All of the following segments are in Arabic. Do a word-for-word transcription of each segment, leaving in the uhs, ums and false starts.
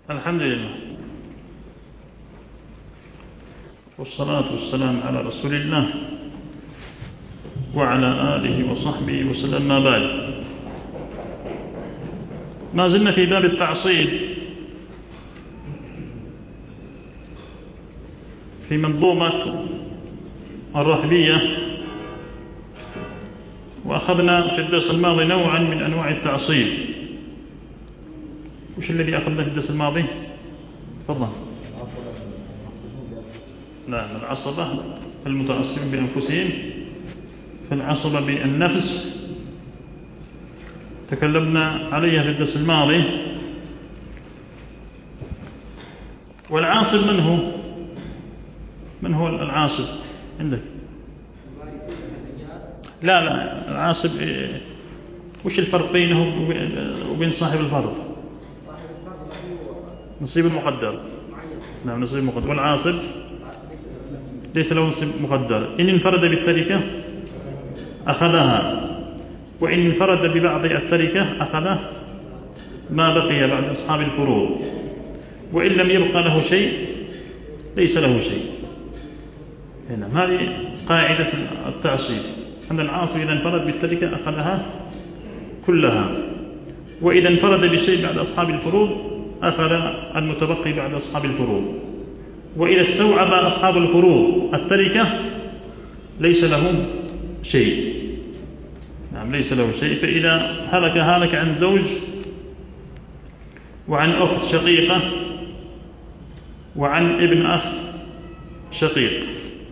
الحمد لله والصلاة والسلام على رسول الله وعلى آله وصحبه وسلم. ما بعد، ما زلنا في باب التعصيب في منظومة الرهبية، وأخذنا في الدرس الماضي نوعا من أنواع التعصيب. وش الذي أخذنا في الدرس الماضي؟ تفضل. نعم، العصبة المتعصبين بأنفسهم، فالعصبة بالنفس تكلمنا عليها في الدرس الماضي. والعاصب من هو؟ من هو العاصب عندك؟ لا لا العاصب إيه؟ وش الفرق بينه وبين صاحب الفرض؟ نصيب المقدر. نعم، نصيب مقدر. والعاصب ليس له نصيب مقدر. إن انفرد بالتركة أخذها، وإن انفرد ببعض التركة أخذ ما بقي بعد أصحاب الفروض، وإن لم يبقى له شيء ليس له شيء. هنا هذه قاعدة التعصيب، أن العاصب إذا انفرد بالتركة أخذها كلها، وإذا انفرد بشيء بعد أصحاب الفروض أخذ المتبقي بعد أصحاب الفروض، وإذا استوعب أصحاب الفروض التركة ليس لهم شيء. نعم، ليس له شيء. فإذا هلك هلك عن زوج وعن أخت شقيقة وعن ابن أخ شقيق،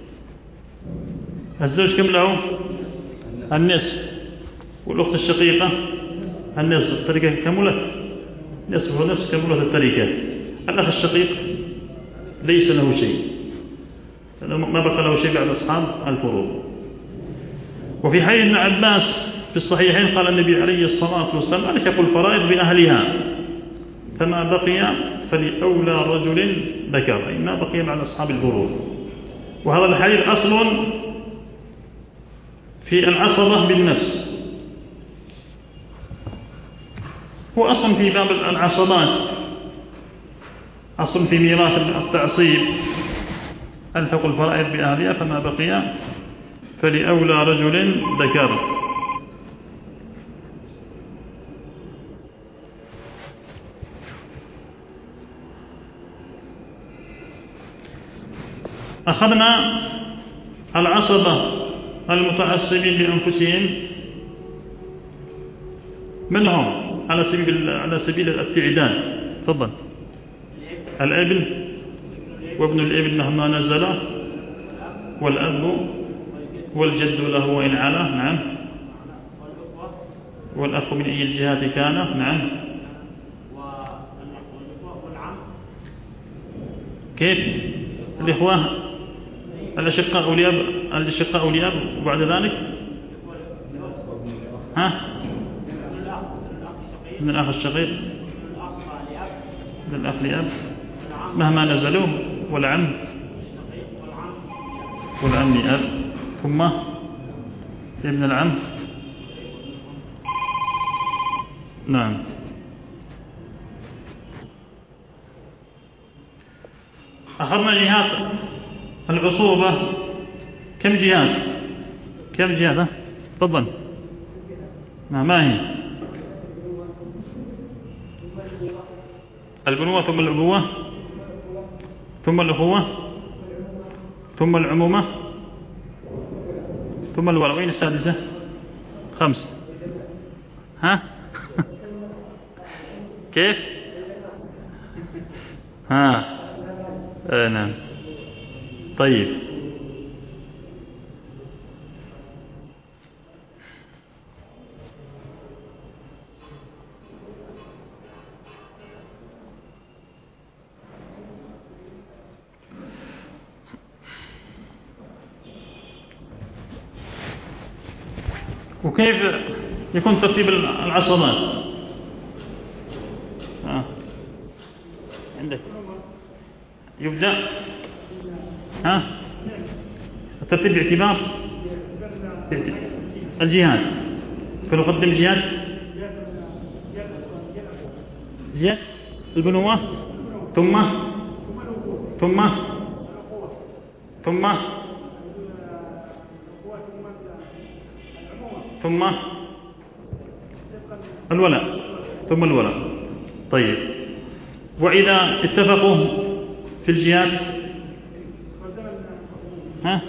الزوج كم له؟ النصف، والأخت الشقيقة النصف. التركة كملت نصف ونصف، كملت التركة. الأخ الشقيق ليس له شيء، ما بقى له شيء بعد أصحاب الفروض. وفي حديث ابن عباس في الصحيحين قال النبي عليه الصلاة والسلام: ألحق الفرائض بأهلها، فما بقي فلأولى رجل ذكر، أي ما بقي بعد أصحاب الفروض. وهذا الحديث أصل في العصبة بالنفس، هو أصل في باب العصبات، أصل في ميراث التعصيب: ألحق الفرائض بأهلها فما بقي فلأولى رجل ذكر. أخذنا العصبة المتعصبين بأنفسهم، من هم على سبيل على سبيل التعداد؟ تفضل. الابن وابن الابن مهما نزل، والأب والجد له وإن علا. نعم. والأخ من أي الجهات كان. نعم. كيف الإخوة الأشقاء أولياء الأشقاء أولياء وبعد ذلك ها من الأخ الشقيق، من الأخ لأب مهما نزلوا، والعم والعم لأب، ثم ابن العم. نعم. أخذنا جهات العصوبة. كم جهات؟ كم جهات؟ تفضل. ما هي؟ البنوة، ثم الأبوة، ثم الأخوة، ثم العمومة، ثم الولوين. السادسة خمس. ها كيف؟ ها آه نعم. طيب، وكيف يكون ترتيب العصبات؟ آه. عندك يبدأ ها الترتيب باعتبار الجهات، فنقدم جهات جهات البنوة ثم ثم ثم ثم الولاء ثم الولاء. طيب، وإذا اتفقوا في الجهات ها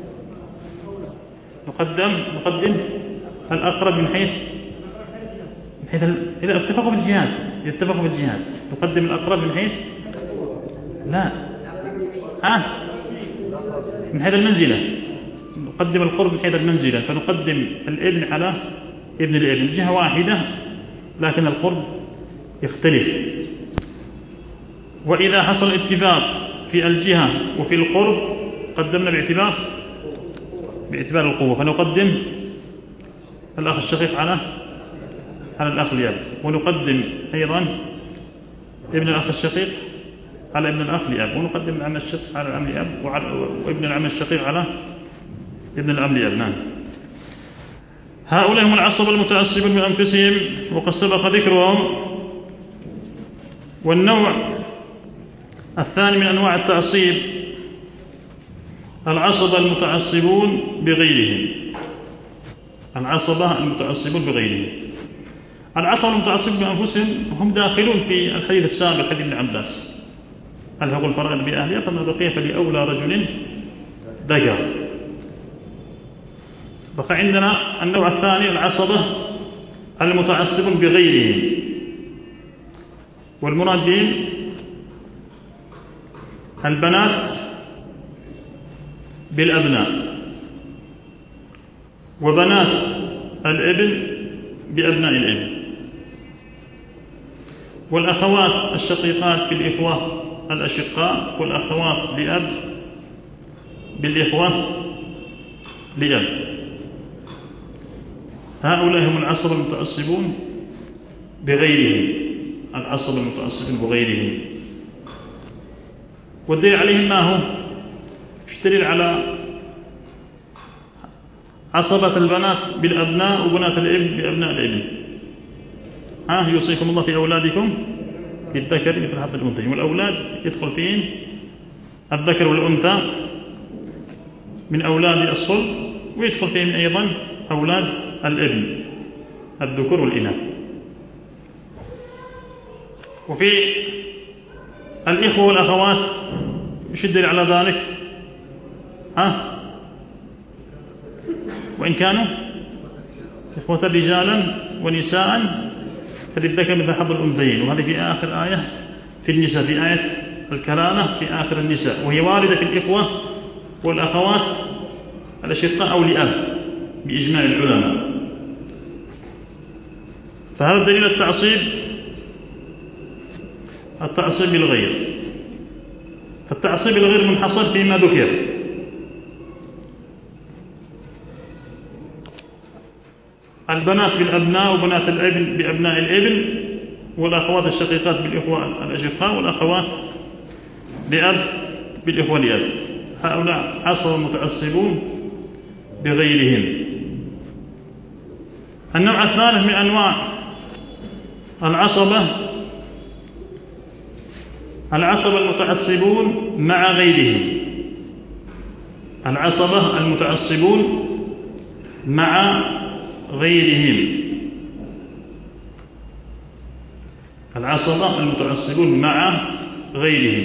نقدم نقدم الأقرب من حيث من حيث إذا اتفقوا في الجهات يتفقوا في الجهات نقدم الأقرب من حيث لا ها من حيث المنزلة، نقدم القرب من حيث المنزلة، فنقدم الابن على ابن الابن، الجهة واحدة لكن القرب يختلف. وإذا حصل اتفاق في الجهة وفي القرب قدمنا باعتبار باعتبار القوة، فنقدم الأخ الشقيق على على الأخ الأب، ونقدم أيضا ابن الأخ الشقيق على ابن الأخ لأب، ونقدم العم الشقيق على العم لأب، وابن العم الشقيق على ابن العم لأب. نعم. هؤلاء هم العصبة المتعصبون بأنفسهم وقد سبق ذكرهم. والنوع الثاني من أنواع التعصيب العصبة المتعصبون بغيرهم. العصبة المتعصبون بغيرهم العصبة المتعصبون بأنفسهم هم داخلون في الحديث السابق حديث ابن عباس ألحقوا الفرائض بأهلها فما بقي فلأولى رجل ذكر. بقى عندنا النوع الثاني العصبة المتعصبون بغيرهم، والمراد بهم البنات بالأبناء، وبنات الابن بأبناء الابن، والأخوات الشقيقات بالإخوة الأشقاء، والأخوات لأب بالإخوة لأب. هؤلاء هم العصبة المتعصبون بغيرهم العصبة المتعصبون بغيرهم. والدليل عليهم ما هو؟ يشتري على عصبة البنات بالأبناء وبنات الابن بأبناء الابن. ها يوصيكم الله في أولادكم بالذكر مثل حظ الأنثيين، والأولاد يدخل فيهم الذكر والأنثى من أولاد الصلب، ويدخل فيهم أيضا أولاد الابن الذكور والإناث. وفي الإخوة والأخوات يشد على ذلك ها وإن كانوا إخوة رجالا ونساء فللذكر مثل حظ الأنثيين، وهذه في آخر آية في النساء، في آية الكلالة في آخر النساء، وهي واردة في الإخوة والأخوات الأشقاء أو لأب بإجماع العلماء. فهذا دليل التعصيب التعصيب بالغير. فالتعصيب بالغير منحصر فيما ذكر، البنات بالأبناء وبنات الابن بأبناء الابن، والأخوات الشقيقات بالإخوة الأشقاء، والأخوات لأب بالإخوة لأب. هؤلاء عصبة متعصبون بغيرهم. النوع الثالث من أنواع العصبة العصبة المتعصبون مع غيرهم. العصبة المتعصبون مع غيرهم العصبة المتعصبون مع غيرهم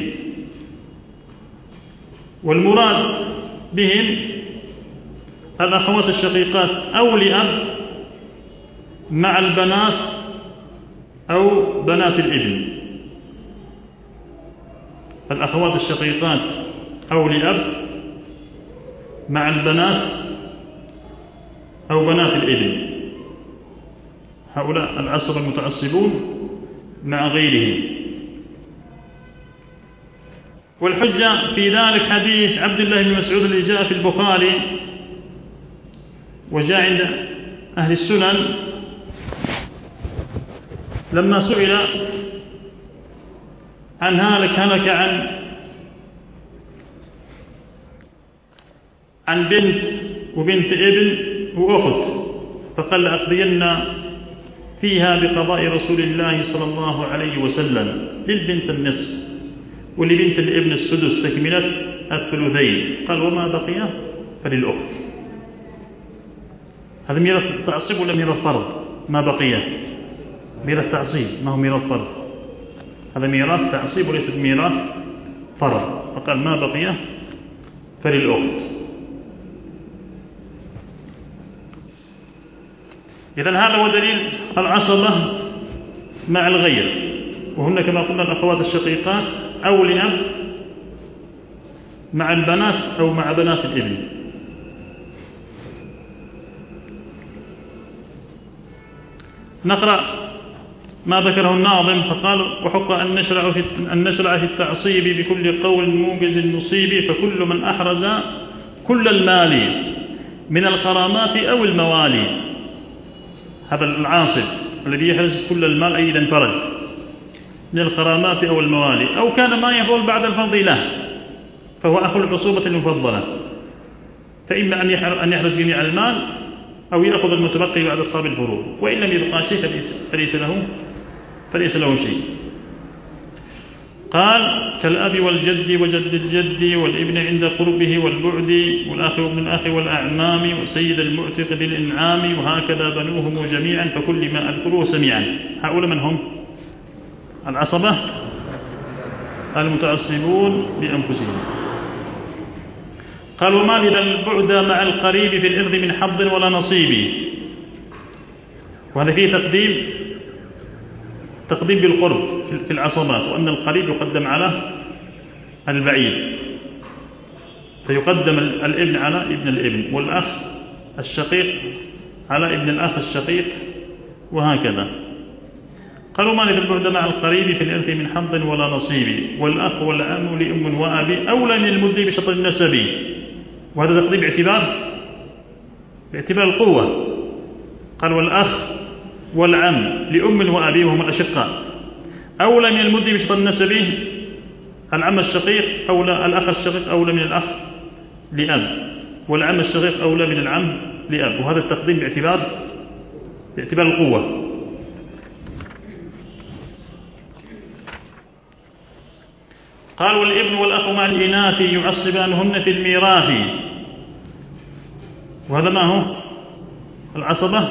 والمراد بهم الأخوات الشقيقات أو لأب مع البنات أو بنات الابن. الأخوات الشقيقات أو لأب مع البنات أو بنات الابن. هؤلاء العصبة المتعصبون مع غيرهم. والحجة في ذلك حديث عبد الله بن مسعود الذي جاء في البخاري وجاء عند أهل السنن لما سئل عن هلك هلك عن عن بنت وبنت ابن وأخت، فقال لأقضين فيها بقضاء رسول الله صلى الله عليه وسلم، للبنت النصف ولبنت الابن السدس تكملة الثلثين. قال وما بقي فللأخت. هذا ميراث تعصيب ولا ميراث فرض؟ ما بقي ميراث تعصيب، ما هو ميراث فرض. هذا ميراث تعصيب وليس ميراث فرض. فقال ما بقي فللأخت. إذن هذا هو دليل العصبة مع الغير، وهن كما قلنا الأخوات الشقيقات أو لأب مع البنات أو مع بنات الابن. نقرأ ما ذكره الناظم فقال وحق أن نشرع في, أن نشرع في التعصيب بكل قول موجز نصيب، فكل من أحرز كل المال من الغرامات أو الموالي. هذا العاصب الذي يحرز كل المال أي إذا انفرد من الغرامات أو الموالي، أو كان ما يفضل بعد الفرض له فهو أخو العصوبة المفضلة، فإما أن يحرز جميع المال أو يأخذ المتبقي بعد أصحاب الفروض، وإن لم يبقى شيء فليس له فليس له شيء. قال كالأب والجد وجد الجد والابن عند قربه والبعد والأخ وابن الأخ والأعمام وسيد المعتق ذي الإنعام، وهكذا بنوهم جميعا فكل ما أذكره سميعا. هؤلاء من هم؟ العصبة المتعصبون بأنفسهم. قال وما لذا البعد مع القريب في الإرض من حظ ولا نصيب. وهذا فيه تقديم تقديم بالقرب في العصبات، وأن القريب يقدم على البعيد، فيقدم الابن على ابن الابن، والأخ الشقيق على ابن الأخ الشقيق، وهكذا. قالوا ما لذا البعد مع القريب في الإرث من حظ ولا نصيب، والأخ والعم لأم وأبي أولى من المدي بشطر النسب. وهذا تقديم باعتبار باعتبار القوة. قال والأخ والعم لأم وأبي وهم الأشقاء أولى من المدي بشطر النسب. العم الشقيق أولى، الأخ الشقيق أولى من الأخ لأب، والعم الشقيق أولى من العم لأب. وهذا التقديم باعتبار باعتبار القوة. قال والابن والأخ مع الإناث يعصبانهن في الميراث. وهذا ما هو؟ العصبة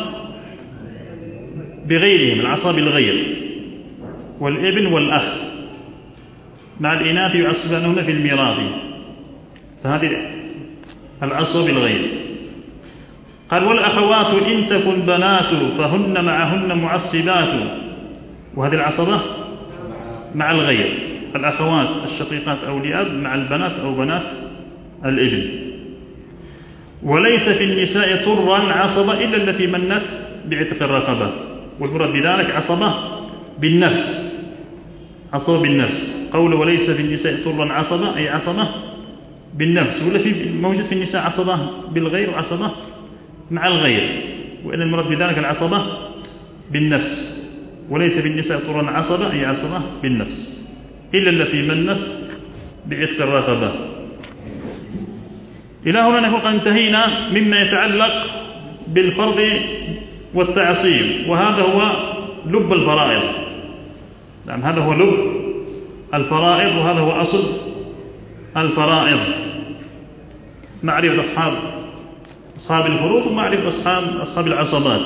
بغيرهم، العصبة بالغير. والابن والأخ مع الإناث يعصبانهن في الميراث، فهذه العصبة بالغير. قال والأخوات إن تكن بنات فهن معهن معصبات. وهذه العصبة مع الغير، الأخوات الشقيقات أو لأب مع البنات أو بنات الابن. وليس في النساء طرا عصبة إلا التي منت بعتق الرقبة. والمراد بذلك عصبة بالنفس، عصبة بالنفس. قول وليس في النساء طرا عصبة أي عصبة بالنفس، ولا في موجود في النساء عصبة بالغير وعصبة مع الغير، وإن المراد بذلك العصبة بالنفس. وليس في النساء طرا عصبة أي عصبة بالنفس إلا التي منت بعتق الرقبة. إلى هنا نكون قد انتهينا مما يتعلق بالفرض والتعصيب، وهذا هو لب الفرائض. نعم هذا هو لب الفرائض، وهذا هو أصل الفرائض. معرفة أصحاب أصحاب الفروض ومعرفة أصحاب أصحاب العصبات.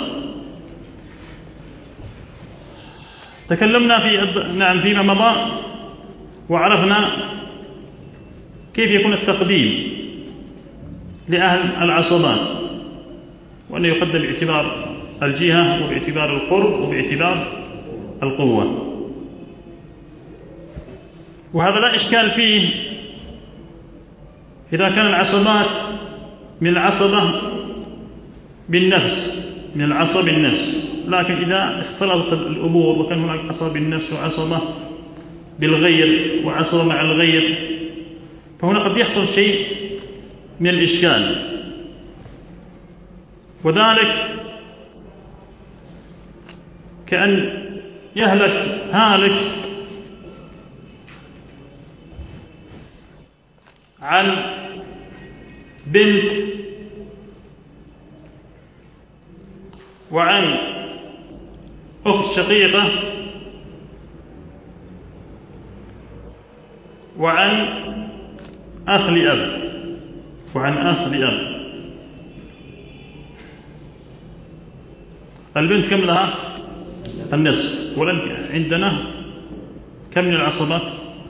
تكلمنا في نعم فيما مضى وعرفنا كيف يكون التقديم لأهل العصبات، وأنه يقدم باعتبار الجهة وباعتبار القرب وباعتبار القوة. وهذا لا إشكال فيه إذا كان العصبات من العصبة بالنفس، من العصب بالنفس. لكن إذا اختلطت الأمور وكان هناك عصبة بالنفس وعصبة بالغير وعصبة مع الغير، فهنا قد يحصل شيء من الإشكال. وذلك كأن يهلك هالك عن بنت وعن أخت شقيقة وعن أخ لأب وعن أخ لأب. البنت كم لها؟ النصف. عندنا كم من العصبات؟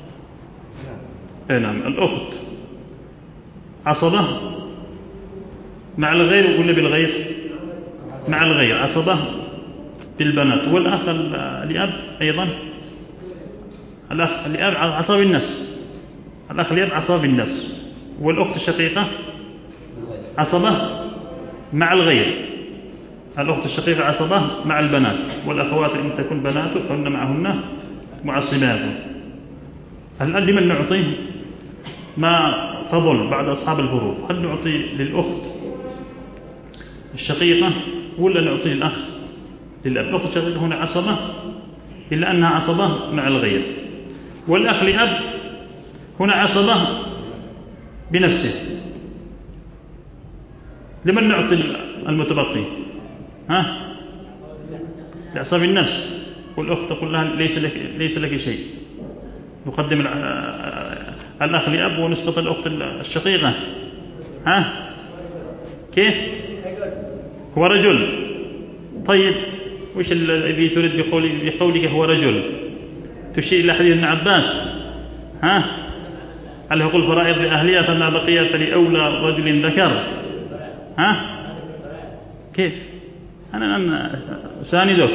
نعم. الأخت عصبة مع الغير ولا بالغير؟ مع الغير عصبة بالبنات. والأخ لأب أيضا الأخ لأب عصبة بالنفس الأخ لأب عصبة بالنفس. والأخت الشقيقة عصبة مع الغير. الأخت الشقيقة عصبة مع البنات. والأخوات إن تكون بنات فهن معهن معصبات. الآن لمن نعطيه ما فضل بعد أصحاب الفروض؟ هل نعطي للأخت الشقيقة ولا نعطي للأخ للأب؟ الأخت الشقيقة هنا عصبة إلا أنها عصبة مع الغير. والأخ لأب هنا عصبة بنفسه. لمن نعطي المتبقي؟ ها؟ لأصحاب النفس. والأخت تقول لها ليس لك, ليس لك شيء. نقدم الأخ لأب ونسقط الأخت الشقيقة. ها؟ كيف؟ هو رجل. طيب وش الذي تريد بقولك هو رجل؟ تشير إلى حديث ابن عباس. ها؟ هل يقول فرائض لأهلها فما بقي فلأولى رجل ذكر. ها؟ كيف؟ أنا أنا ساندك.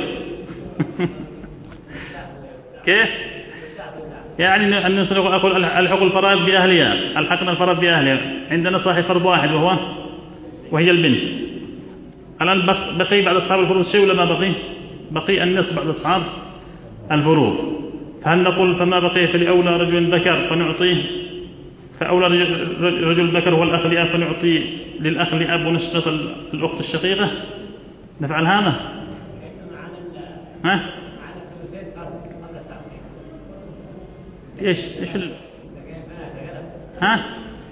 كيف؟ يعني أن أقول الحق الفرائض بأهلها. الحقنا الفرائض بأهلها. عندنا صاحب فرض واحد وهو وهي البنت. الآن بقي بعد أصحاب الفروض شيء ولا ما بقي؟ بقي النصف بعد أصحاب الفروض. فهل نقول فما بقي فلأولى رجل ذكر فنعطيه فأولى رجل, رجل ذكر هو الأخ لأب فنعطي للأخ لأب ونسقط الأخت الشقيقة؟ نفعل هذا؟ ها؟ إيش إيش ال... ها؟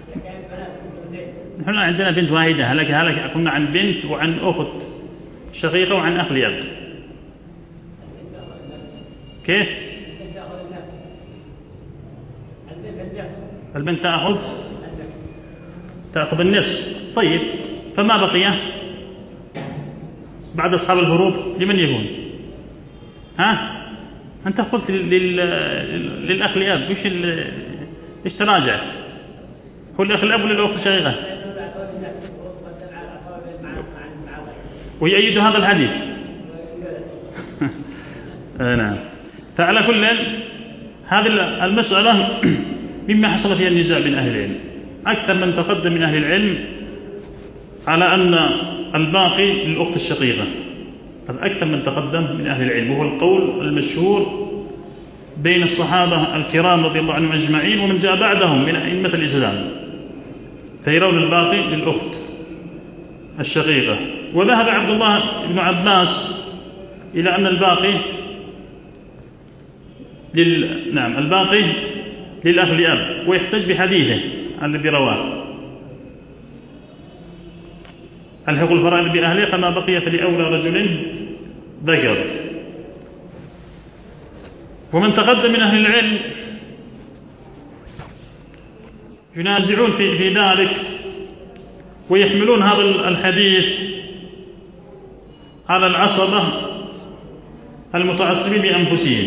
نحن عندنا بنت واحدة. هلك هلك كنا عن بنت وعن أخت شقيقة وعن أخ لأب. كيف؟ البنت تأخذ تأخذ النصف. طيب فما بقي بعد أصحاب الفروض لمن يكون؟ ها؟ أنت قلت لل... للأخ لأب. وش ال... إيش تراجع؟ هو الأخ لأب ولا الأخت الشقيقة؟ ويؤيد هذا الحديث. نعم. فعلى كل هذه المسألة مما حصل فيها النزاع بين أهل العلم. أكثر من تقدم من أهل العلم على أن الباقي للأخت الشقيقة. هذا أكثر من تقدم من أهل العلم وهو القول المشهور بين الصحابة الكرام رضي الله عنهم أجمعين ومن جاء بعدهم من أئمة الإسلام. فيرون الباقي للأخت الشقيقة. وذهب عبد الله بن عباس إلى أن الباقي لل... نعم الباقي للأخ لأب. ويحتج بحديثه الذي رواه الحق الفرائض بأهله فما بقي فلأولى رجل ذكر. ومن تقدم من أهل العلم ينازعون في, في ذلك ويحملون هذا الحديث على العصبة المتعصبين بأنفسهم.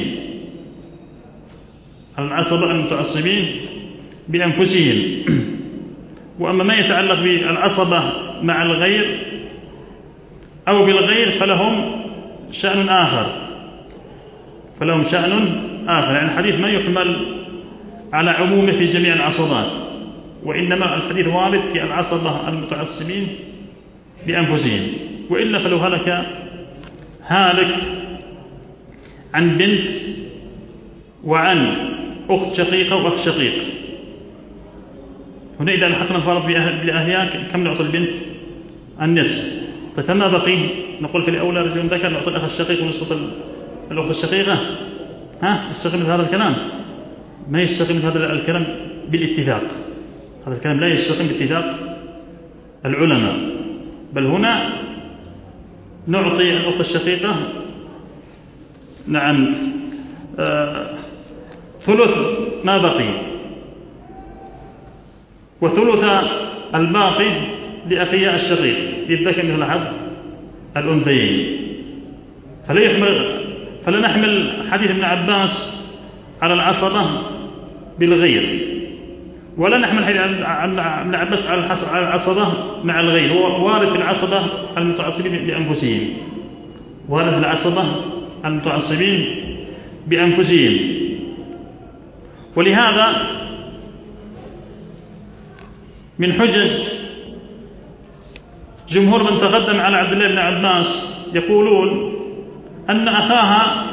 العصبة المتعصبين بأنفسهم. وأما ما يتعلق بالعصبة مع الغير أو بالغير فلهم شأن آخر فلهم شأن آخر. يعني الحديث ما يحمل على عمومه في جميع العصبات وإنما الحديث وارد في العصبة المتعصبين بأنفسهم. وإلا فلو هلك هالك عن بنت وعن أخت شقيقة وأخ شقيق هنا إذا لحقنا الفرض بأهلها كم نعطي البنت؟ النصف. فما بقي نقول في الأولى رجل ذكر نعطي الأخ الشقيق ونسقط الأخت الشقيقة. ها يستقيم هذا الكلام؟ ما يستقيم هذا الكلام بالاتفاق. هذا الكلام لا يستقيم باتفاق العلماء. بل هنا نعطي الأخت الشقيقة نعم آه ثلث ما بقي وثلث الباقي لأخيه الشقيق للذكر مثل حظ الأنثيين. فلا يحمل فلا نحمل حديث ابن عباس على العصبة بالغير، ولا نحمل حديث ابن عباس على العصبة مع الغير. هو وارد في العصبة المتعصبين بأنفسهم، وارد في العصبة المتعصبين بأنفسهم. ولهذا من حجج جمهور من تقدم على عبد الله بن عباس يقولون أن أخاها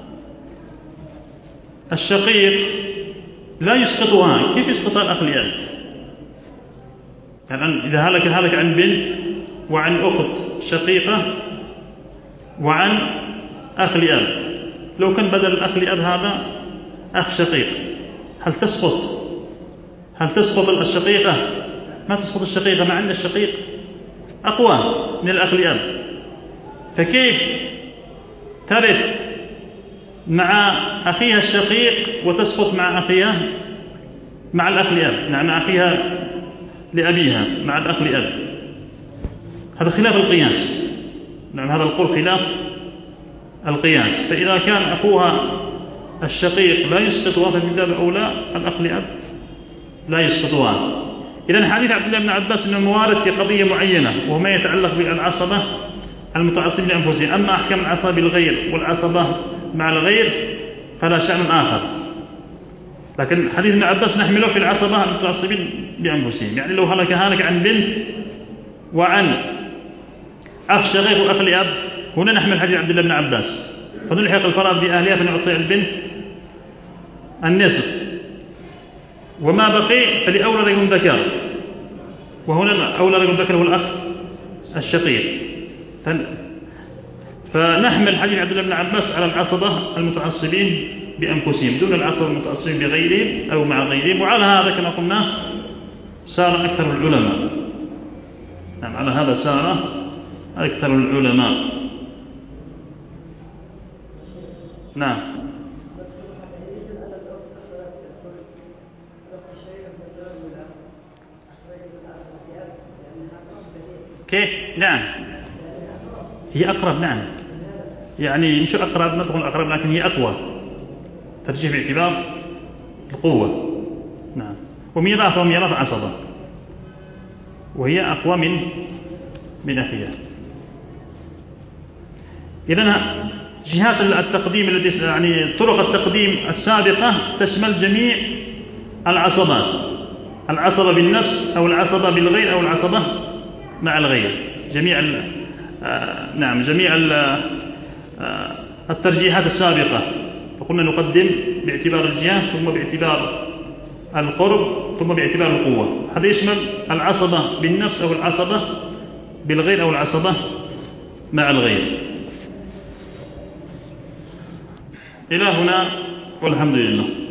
الشقيق لا يسقطها. كيف يسقطها الأخ لأب؟ يعني إذا هلك هلك عن بنت وعن أخت شقيقة وعن أخ لأب، لو كان بدل الأخ لأب هذا أخ شقيق، هل تسقط هل تسقط الشقيقة؟ ما تسقط الشقيقة، مع أن الشقيق أقوى من الأخ لأب. فكيف ترث مع أخيها الشقيق وتسقط مع أخيها مع الأخ لأب، نعم مع أخيها لأبيها مع الأخ لأب؟ هذا خلاف القياس. نعم هذا القول خلاف القياس. فإذا كان أخوها الشقيق لا يسقطها فمن باب أولى الأخ لأب لا يسقطها. إذن حديث عبد الله بن عباس إنه موارد في قضية معينة وهو ما يتعلق بالعصبة المتعصبين لأنفسهم. أما أحكام العصبة بالغير والعصبة مع الغير فلا شأن آخر. لكن حديث ابن عباس نحمله في العصبة المتعصبين بأنفسهم. يعني لو هلك هلك عن بنت وعن أخ شقيق وأخ لأب، هنا نحمل حديث عبد الله بن عباس فنلحق الفرائض بأهلها فنعطي البنت النصف، وما بقي فلأولى رجل ذكر، وهنا أولى رجل ذكر هو الأخ الشقيق. فنحمل حديث عبد الله بن عباس على العصبة المتعصبين بأنفسهم دون العصبة المتعصبين بغيرهم أو مع غيرهم. وعلى هذا كما قلنا سار أكثر العلماء. نعم على هذا سار أكثر العلماء. نعم كيف؟ نعم هي أقرب. نعم يعني مش أقرب، ما تقول أقرب لكن هي أقوى، ترجيح باعتبار القوة. نعم وميراث وميراث عصبة، وهي أقوى من من أخيها. إذن جهات التقديم التي يعني طرق التقديم السابقة تشمل جميع العصبات، العصبة بالنفس أو العصبة بالغير أو العصبة مع الغير، جميع آه نعم جميع آه الترجيحات السابقة. فقلنا نقدم باعتبار الجهات ثم باعتبار القرب ثم باعتبار القوة. هذا يشمل العصبة بالنفس أو العصبة بالغير أو العصبة مع الغير. إلى هنا والحمد لله.